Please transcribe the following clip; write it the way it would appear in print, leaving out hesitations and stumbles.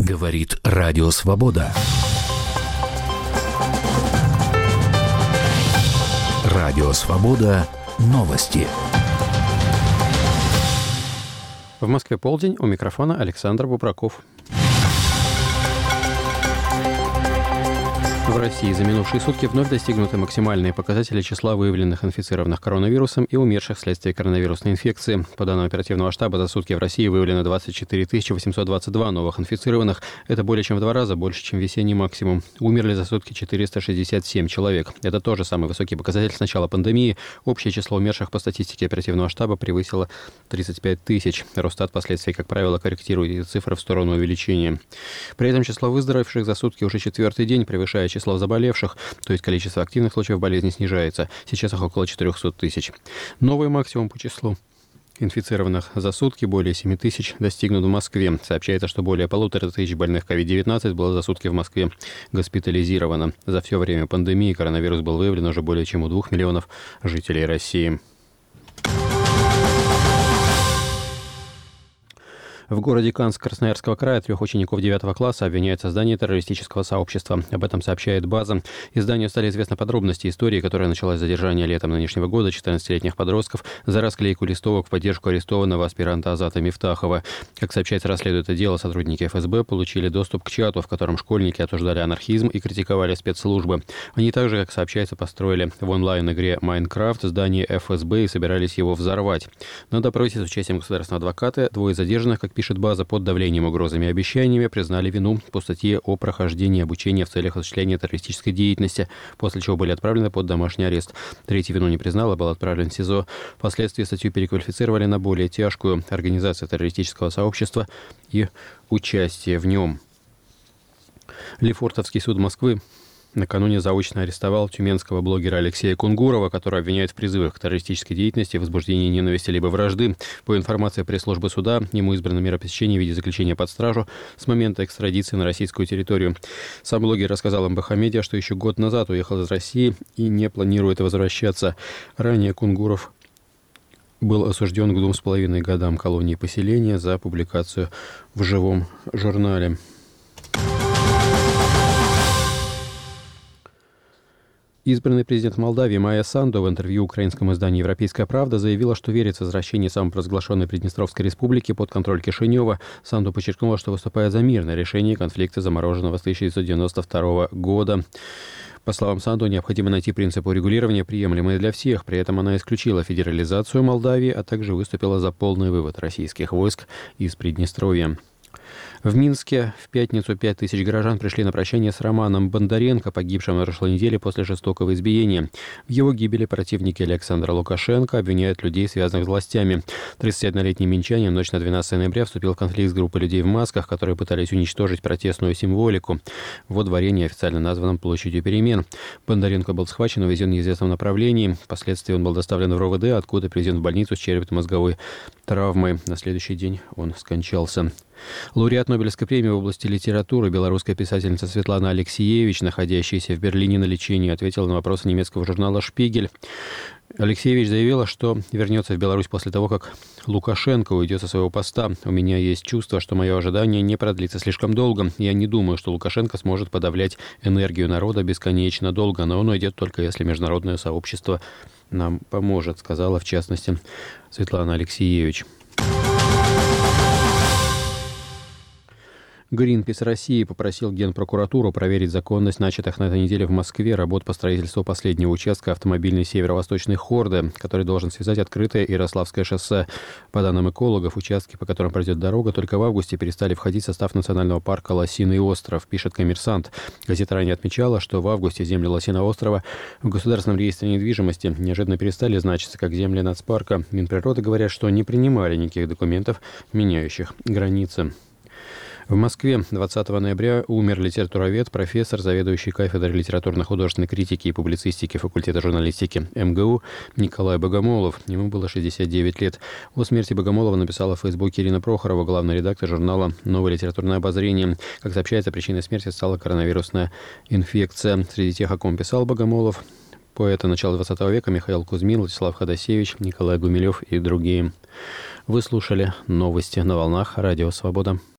Говорит Радио Свобода. Радио Свобода. Новости. В Москве полдень. У микрофона Александр Бубраков. В России за минувшие сутки вновь достигнуты максимальные показатели числа выявленных инфицированных коронавирусом и умерших вследствие коронавирусной инфекции. По данным оперативного штаба, за сутки в России выявлено 24 822 новых инфицированных. Это более чем в 2 раза больше, чем весенний максимум. Умерли за сутки 467 человек. Это тоже самый высокий показатель с начала пандемии. Общее число умерших по статистике оперативного штаба превысило 35 тысяч. Росстат впоследствии, как правило, корректирует эти цифры в сторону увеличения. При этом число выздоровевших за сутки уже 4-й день превышает число заболевших, то есть количество активных случаев болезни снижается. Сейчас их около 400 тысяч. Новый максимум по числу инфицированных за сутки, более 7 тысяч, достигнут в Москве. Сообщается, что более 1500 больных COVID-19 было за сутки в Москве госпитализировано. За все время пандемии коронавирус был выявлен уже более чем у 2 миллионов жителей России. В городе Канск Красноярского края 3 учеников 9 класса обвиняют в создании террористического сообщества. Об этом сообщает «База». Изданию стали известны подробности истории, которая началась с задержания летом нынешнего года 14-летних подростков за расклейку листовок в поддержку арестованного аспиранта Азата Мифтахова. Как сообщается, расследуя это дело, сотрудники ФСБ получили доступ к чату, в котором школьники обсуждали анархизм и критиковали спецслужбы. Они также, как сообщается, построили в онлайн-игре «Майнкрафт» здание ФСБ и собирались его взорвать. На допросе с участием государственного адвоката 2 задержанных, как пишет «База», под давлением, угрозами и обещаниями признали вину по статье о прохождении обучения в целях осуществления террористической деятельности, после чего были отправлены под домашний арест. Третий вину не признал и был отправлен в СИЗО. Впоследствии статью переквалифицировали на более тяжкую: организация террористического сообщества и участие в нем. Лефортовский суд Москвы накануне заочно арестовал тюменского блогера Алексея Кунгурова, который обвиняют в призывах к террористической деятельности, возбуждении ненависти либо вражды. По информации пресс-службы суда, ему избрана мера пресечения в виде заключения под стражу с момента экстрадиции на российскую территорию. Сам блогер рассказал МБХ Медиа, что еще год назад уехал из России и не планирует возвращаться. Ранее Кунгуров был осужден к 2,5 годам колонии поселения за публикацию в живом журнале. Избранный президент Молдавии Майя Санду в интервью украинскому изданию «Европейская правда» заявила, что верит в возвращение самопровозглашенной Приднестровской республики под контроль Кишинева. Санду подчеркнула, что выступает за мирное решение конфликта, замороженного с 1992 года. По словам Санду, необходимо найти принцип урегулирования, приемлемый для всех. При этом она исключила федерализацию Молдавии, а также выступила за полный вывод российских войск из Приднестровья. В Минске в пятницу 5000 горожан пришли на прощание с Романом Бондаренко, погибшим на прошлой неделе после жестокого избиения. В его гибели противники Александра Лукашенко обвиняют людей, связанных с властями. 31-летний минчанин ночь на 12 ноября вступил в конфликт с группой людей в масках, которые пытались уничтожить протестную символику во дворе, неофициально названном Площадью перемен. Бондаренко был схвачен и увезен в неизвестном направлении. Впоследствии он был доставлен в РОВД, откуда привезен в больницу с черепно-мозговой травмой. На следующий день он скончался. Лауреат Нобелевской премии в области литературы, белорусская писательница Светлана Алексиевич, находящаяся в Берлине на лечении, ответила на вопросы немецкого журнала «Шпигель». Алексеевич заявила, что вернется в Беларусь после того, как Лукашенко уйдет со своего поста. «У меня есть чувство, что мое ожидание не продлится слишком долго. Я не думаю, что Лукашенко сможет подавлять энергию народа бесконечно долго, но он уйдет только если международное сообщество нам поможет», сказала в частности Светлана Алексиевич. Гринпис России попросил Генпрокуратуру проверить законность начатых на этой неделе в Москве работ по строительству последнего участка автомобильной северо-восточной хорды, который должен связать открытое и Ярославское шоссе. По данным экологов, участки, по которым пройдет дорога, только в августе перестали входить в состав национального парка «Лосиный остров», пишет «Коммерсант». Газета ранее отмечала, что в августе земли Лосиного острова в Государственном реестре недвижимости неожиданно перестали значиться как земли нацпарка. Минприроды говорят, что не принимали никаких документов, меняющих границы. В Москве 20 ноября умер литературовед, профессор, заведующий кафедрой литературно-художественной критики и публицистики факультета журналистики МГУ Николай Богомолов. Ему было 69 лет. О смерти Богомолова написала в Фейсбуке Ирина Прохорова, главный редактор журнала «Новое литературное обозрение». Как сообщается, причиной смерти стала коронавирусная инфекция. Среди тех, о ком писал Богомолов, поэты начала 20 века Михаил Кузьмин, Владислав Ходосевич, Николай Гумилев и другие. Вы слушали новости на волнах Радио Свобода.